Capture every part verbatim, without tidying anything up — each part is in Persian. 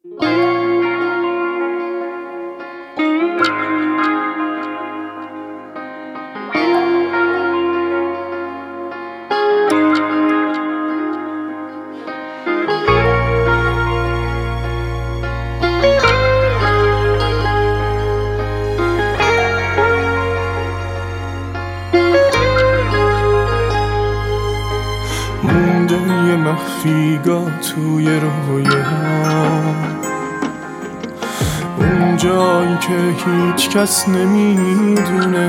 مونده یه مخفیگاه توی رویا، اون جایی که هیچ کس نمیدونه،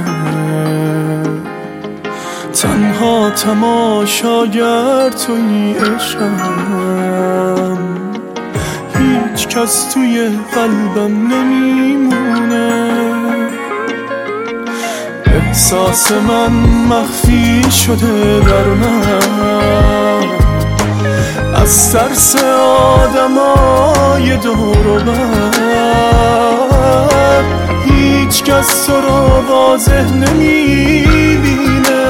تنها تماشاگر توی عشقم، هیچ کس توی قلبم نمیمونه. احساس من مخفی شده در من، از ترس آدمای دور و بر، هیچ کس تو رو واضح نمیبینه.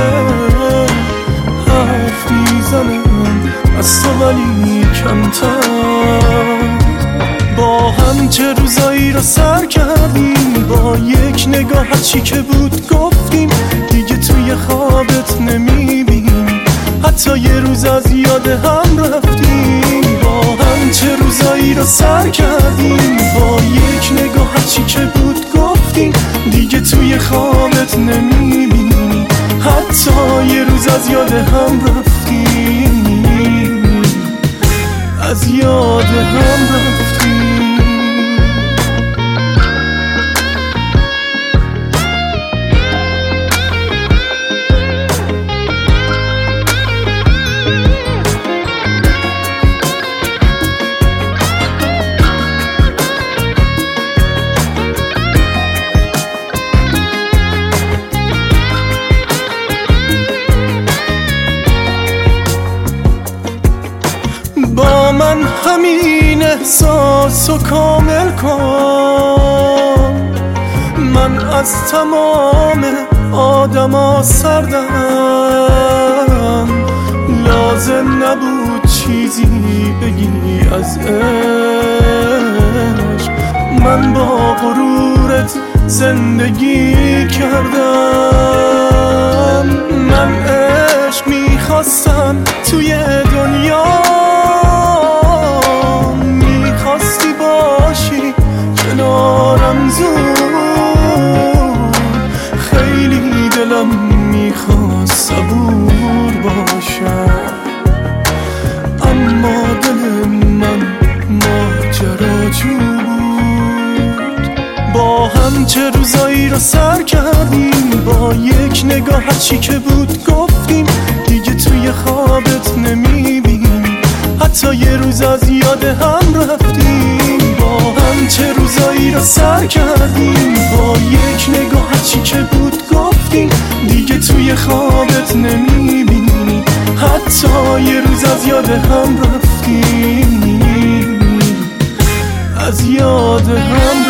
حرف میزنم از تو ولی کمتر، با هم چه روزایی رو سر کردیم، با یک نگاه هرچی که بود گفتیم، دیگه توی خوابت نمیبینیم، حتی یه روز از یاد هم رفتیم. با هم چه روزایی رو سر کردیم، با یک نگاه هرچی که بود گفتیم، دیگه توی خوابت نمیبینیم، حتی یه روز از یاد هم رفتیم، از یاد هم رفتیم. با من همین احساسو کامل کن، من از تمام آدما سردم، لازم نبود چیزی بگی از عشق، من با غرورت زندگی کردم. من عشق میخواستم توی دنیا، میخواستی باشی کنارم زود، خیلی دلم میخواست صبور باشم، اما دل من ماجراجو بود. با هم چه روزایی رو سر کردیم، با یک نگاه هرچی که بود گفتیم، دیگه توی خوابت نمیبینیم، حتی یه روز از یاد هم رفتیم. با هم چه روزایی رو سر کردیم، با یک نگاه هرچی که بود گفتیم، دیگه توی خوابت نمیبینیم، حتی یه روز از یاد هم رفتیم، از یاد هم